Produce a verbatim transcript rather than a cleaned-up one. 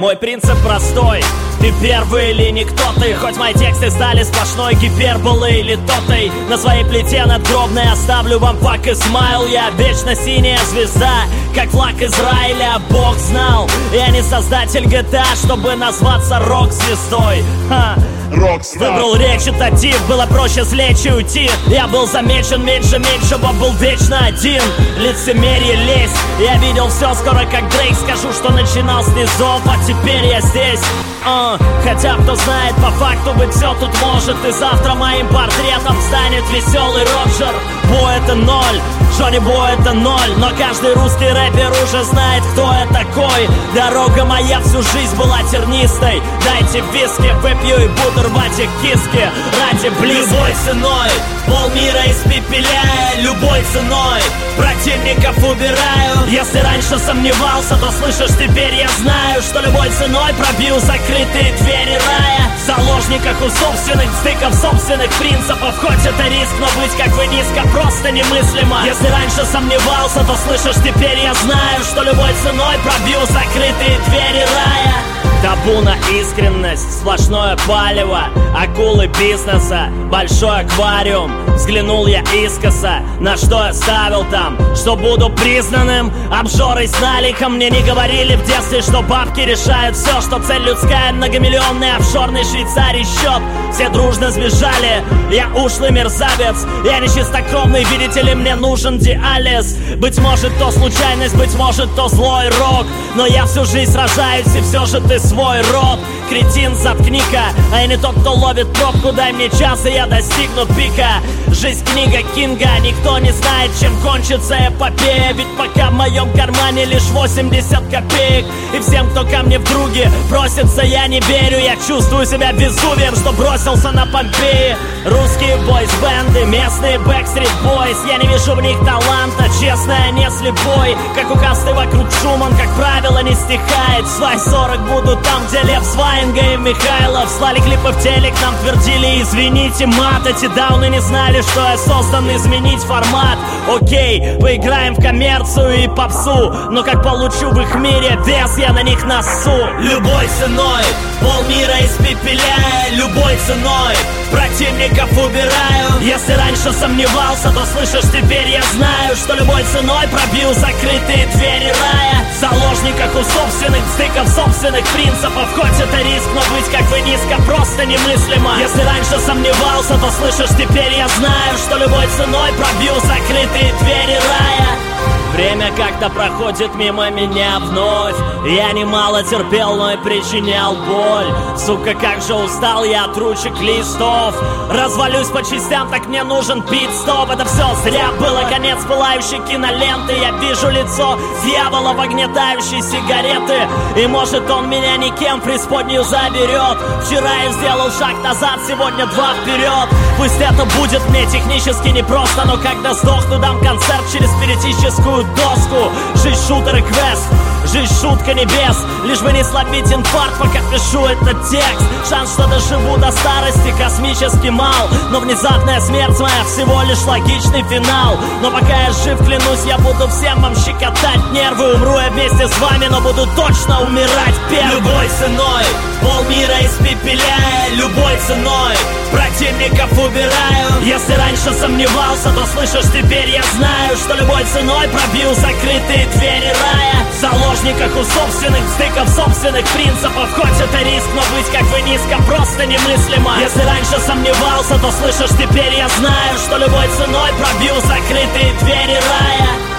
Мой принцип простой: ты первый или никто ты. Хоть мои тексты стали сплошной гиперболой или тотой, на своей плите надгробной оставлю вам фак и смайл. Я вечно синяя звезда, как флаг Израиля. Бог знал, я не создатель джи ти эй, чтобы назваться рок-звездой. Ха. Рокстар. Выбрал речитатив, было проще слечь и уйти. Я был замечен меньше меньшего, был вечно один. Лицемерие, лезть, я видел все скоро как Дрейк. Скажу, что начинал с низов, а теперь я здесь. uh, Хотя кто знает, по факту быть все тут может. И завтра моим портретом станет веселый Роджер. Бо это ноль, Джонни Бо это ноль. Но каждый русский рэпер уже знает, кто я такой. Дорога моя всю жизнь была тернистой. Дайте виски, выпью и буду рвать их киски ради близких. Любой ценой полмира испепеляя, любой ценой противников убираю. Если раньше сомневался, то слышишь, теперь я знаю, что любой ценой пробью закрытые двери рая. В заложниках у собственных стыков, собственных принципов. Хоть это риск, но быть как вы низко просто немыслимо. Если раньше сомневался, то слышишь, теперь я знаю, что любой ценой пробью закрытые двери рая. Табу на искренность, сплошное палево, акулы бизнеса, большой аквариум. Взглянул я искоса, на что я ставил там, что буду признанным обжорой с наликом. Мне не говорили в детстве, что бабки решают все, что цель людская, многомиллионный офшорный Швейцарий счет. Все дружно сбежали, я ушлый мерзавец, я не чистокровный, видите ли, мне нужен диализ. Быть может, то случайность, быть может, то злой рок, но я всю жизнь сражаюсь, и все же ты свой род. Кретин, заткни-ка, а я не тот, кто ловит пробку. Дай мне час, и я достигну пика. Жизнь книга Кинга, никто не знает, чем кончится эпопея. Ведь пока в моем кармане лишь восемьдесят копеек. И всем, кто ко мне в други просится, я не верю. Я чувствую себя Везувием, что бросился на Помпеи. Русские бойс-бенды, местные Backstreet Boys. Я не вижу в них таланта, честно, я не слепой. Как у касты вокруг шум, он, как правило, не стихает. Свай сорок буду там, где Лев с Ваенга и Михайлов. Слали клипы в телек, нам твердили: извините, мат. Эти дауны не знали, что я создан изменить формат. Окей, поиграем в коммерцию и попсу, но как получу в их мире вес, я на них носу. Любой ценой полмира испепеляя, любой ценой противников убираю. Если раньше сомневался, то слышишь, теперь я знаю, что любой ценой пробью закрытые двери рая. В заложниках у собственных стыков, собственных принципов. Хоть это риск, но быть как вы низко просто немыслимо. Если раньше сомневался, то слышишь, теперь я знаю, что любой ценой пробью закрытые двери рая. Время как-то проходит мимо меня вновь. Я немало терпел, но и причинял боль. Сука, как же устал я от ручек листов. Развалюсь по частям, так мне нужен пит-стоп. Это все зря было, конец пылающей киноленты. Я вижу лицо дьявола в огнетающей сигареты. И может он меня никем в преисподнюю заберет. Вчера я сделал шаг назад, сегодня два вперед. Пусть это будет мне технически непросто, но когда сдохну, дам концерт через спиритическую доску. Жизнь шутер и квест, жизнь шутка небес. Лишь бы не словить инфаркт, пока пишу этот текст. Шанс, что доживу до старости, космически мал. Но внезапная смерть моя всего лишь логичный финал. Но пока я жив, клянусь, я буду всем вам щекотать нервы. Умру я вместе с вами, но буду точно умирать первым. Любой ценой полмира испепеляя, любой ценой противников убираю. Если раньше сомневался, то слышишь, теперь я знаю, что любой ценой пробью закрытые двери рая. В заложниках у собственных стыков, собственных принципов. Хоть это риск, но быть как вы низко просто немыслимо. Если раньше сомневался, то слышишь, теперь я знаю, что любой ценой пробью закрытые двери рая.